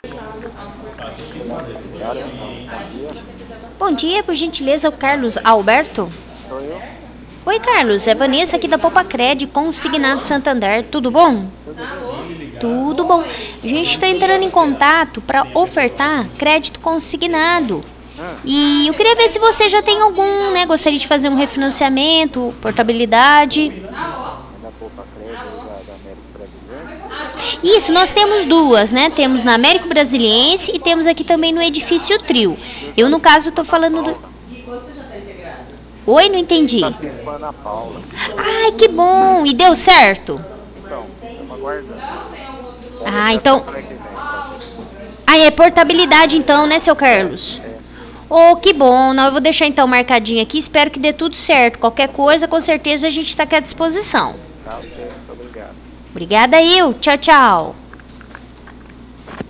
Bom dia, por gentileza, o Carlos Alberto. Sou eu? Oi, Carlos, é Vanessa aqui da Popacred, consignado Santander, tudo bom? Tudo bom. A gente está entrando em contato para ofertar crédito consignado. E eu queria ver se você já tem algum, né? Gostaria de fazer um refinanciamento, portabilidade. É da Poupa Crédito da América Brasileira? Isso, nós temos duas, né? Temos na Américo Brasiliense e temos aqui também no Edifício Trio. Eu, no caso, estou falando do... Oi, não entendi. Tá com a Ana Paula. Ai, que bom! E deu certo? Então, estamos aguardando. Ah, então... Semana que vem, tá? Ah, é portabilidade então, né, seu Carlos? Oh, que bom. Não, eu vou deixar então marcadinho aqui. Espero que dê tudo certo. Qualquer coisa, com certeza a gente está aqui à disposição. Tá ok, muito obrigado. Obrigada, Il. Tchau, tchau.